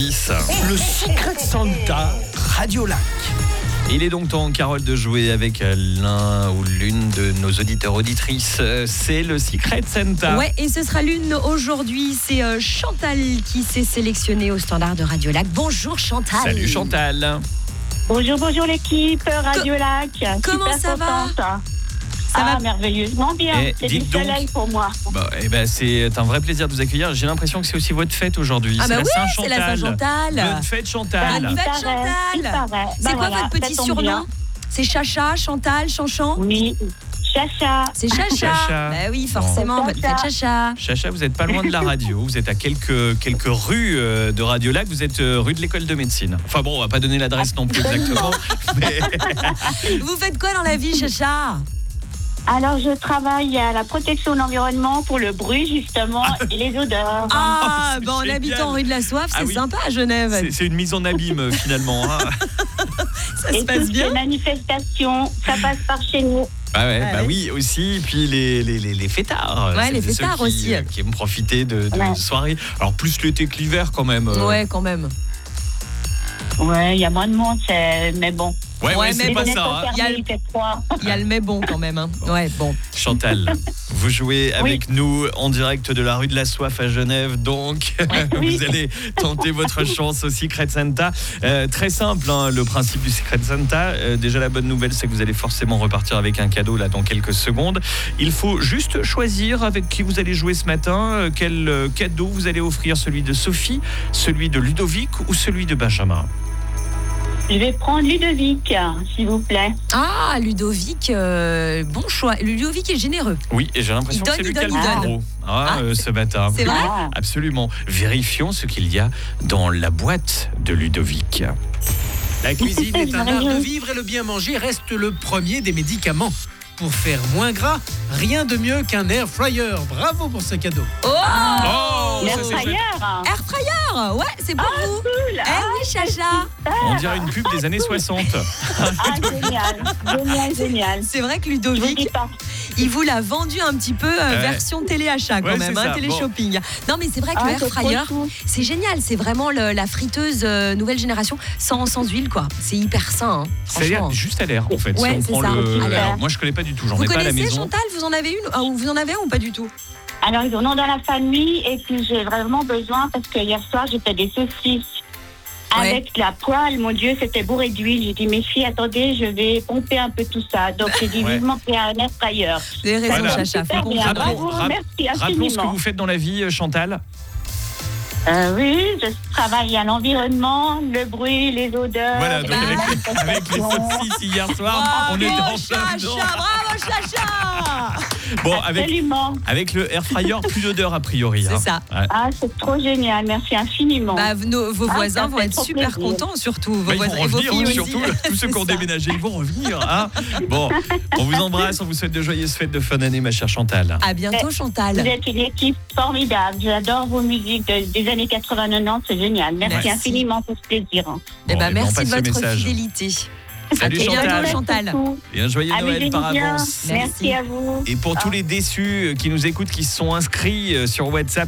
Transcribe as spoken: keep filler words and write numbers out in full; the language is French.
Le Secret Santa Radio Lac. Il est donc temps, Carole, de jouer avec l'un ou l'une de nos auditeurs auditrices. C'est le Secret Santa. Ouais, et ce sera l'une aujourd'hui. C'est euh, Chantal qui s'est sélectionnée au standard de Radio Lac. Bonjour Chantal. Salut Chantal. Bonjour, bonjour l'équipe Radio Lac. Comment Super ça va contente. Ça ah, va merveilleusement bien. Eh, c'est du dites donc. soleil pour moi. Bah, eh ben, c'est un vrai plaisir de vous accueillir. J'ai l'impression que c'est aussi votre fête aujourd'hui. Ah c'est bah la oui, Saint-Chantal. c'est la Saint-Chantal. Bonne fête Chantal. Bonne fête, Il paraît, il Chantal. paraît. C'est Bah quoi voilà, votre ça petit tombe surnom bien. C'est Chacha, Chantal, Chanchan Oui, Chacha. C'est Chacha. Chacha. Bah oui, forcément, Bon. bonne fête Chacha. Chacha, vous n'êtes pas loin de la radio. Vous êtes à quelques, quelques rues euh, de Radio Lac. Vous êtes euh, rue de l'école de médecine. Enfin bon, on va pas donner l'adresse non plus exactement. Mais... Vous faites quoi dans la vie, Chacha? Alors, je travaille à la protection de l'environnement pour le bruit, justement, et les odeurs. Ah, c'est bah en génial. habitant rue de la Soif, Ah c'est oui. sympa à Genève. C'est, c'est une mise en abîme finalement. Hein. Ça et se passe toutes bien. les manifestations, ça passe par chez nous. Bah, ouais, Ah bah ouais. oui, aussi. Puis les, les, les, les fêtards. Ouais, C'est les ceux fêtards qui, aussi. euh, Qui aiment profiter de, de Ouais. soirées. Alors plus l'été que l'hiver quand même. euh. Ouais, quand même. Ouais, il y a moins de monde, c'est... mais bon. Ouais, ouais, Ouais, c'est mais pas bon, ça. hein. Il y a le- Il fait froid. Il y a le mais bon quand même. Hein. Ouais, bon. Chantal, vous jouez avec Oui. nous en direct de la rue de la Soif à Genève, donc Oui. vous allez tenter votre chance au Secret Santa. Euh, très simple, hein, le principe du Secret Santa. Euh, déjà la bonne nouvelle, c'est que vous allez forcément repartir avec un cadeau là dans quelques secondes. Il faut juste choisir avec qui vous allez jouer ce matin, euh, quel euh, cadeau vous allez offrir, celui de Sophie, celui de Ludovic ou celui de Benjamin. Je vais prendre Ludovic, s'il vous plaît. Ah, Ludovic, euh, bon choix. Ludovic est généreux. Oui, et j'ai l'impression Il que donne, c'est il lui qui a le donne, il plus donne. gros hein, Ah, euh, ce matin. c'est vrai Ah. Absolument. Vérifions ce qu'il y a dans la boîte de Ludovic. La cuisine est un art de Merveilleux. vivre et le bien manger reste le premier des médicaments. Pour faire moins gras, rien de mieux qu'un air fryer. Bravo pour ce cadeau. Oh, Oh, L'air ça, c'est fryer. Air fryer. Ouais, c'est pour vous. Cool. Eh Ah, oui, Chacha. On dirait une pub des années soixante. ah, génial. Génial, génial. C'est vrai que Je vous dis Ludovic, pas. il vous l'a vendu un petit peu euh, Ouais. version téléachat quand Ouais, même, c'est hein, ça. télé-shopping. Non, mais c'est vrai que Ah, le air c'est trop fryer, chou. c'est génial. C'est vraiment le- la friteuse euh, nouvelle génération sans, sans huile, quoi. C'est hyper sain, hein, C'est-à-dire franchement. juste à l'air en fait. Ouais, si on c'est prend ça. le. À l'air. Alors, moi je connais pas du tout, j'en Vous ai pas à la connaissez maison. Chantal? Vous en avez une ah, ou vous en avez un ou pas du tout? Alors, ils en ont dans la famille et puis j'ai vraiment besoin parce que hier soir, j'ai fait des saucisses Ouais. avec la poêle. Mon Dieu, c'était bourré d'huile. J'ai dit, mes filles, attendez, je vais pomper un peu tout ça. Donc, j'ai dit Ouais. vivement qu'il y a un air fryer. Vous avez raison, Voilà. Chacha. Faut Super qu'on bien. vous Rappelons- Bravo, rap- merci Rappelons ce que infiniment. vous faites dans la vie, Chantal. Euh, oui, je travaille à l'environnement, le bruit, les odeurs. Voilà, donc les avec, manifestations. avec les saucisses hier soir, on était en Bravo, plein Chacha. dedans. Bravo, Chacha. Bon, avec, Absolument. avec le air fryer, plus d'odeur a priori. C'est hein. ça. Ouais. Ah, c'est trop génial. Merci infiniment. Bah, nos- vos Ah, voisins ça vont fait être trop super plaisir. contents, surtout. Vos Bah, ils voisins vont et vos revenir, filles hein, aussi. surtout tous ceux qui ont C'est ça. déménagé, ils vont revenir. Hein. Bon, on vous embrasse, on vous souhaite de joyeuses fêtes de fin d'année, ma chère Chantal. À bientôt, Vous Chantal. êtes une équipe formidable. J'adore vos musiques de- des années quatre-vingts quatre-vingt-dix. C'est génial. Merci, Merci. infiniment pour ce plaisir. hein. Eh Bon, ben, eh ben, on merci passe de le votre message. fidélité. Salut À bientôt, Chantal. Chantal. Surtout. Et un joyeux Noël Amusez-vous par bien. avance. Merci. Merci à vous. Et pour tous les déçus qui nous écoutent, qui se sont inscrits sur WhatsApp,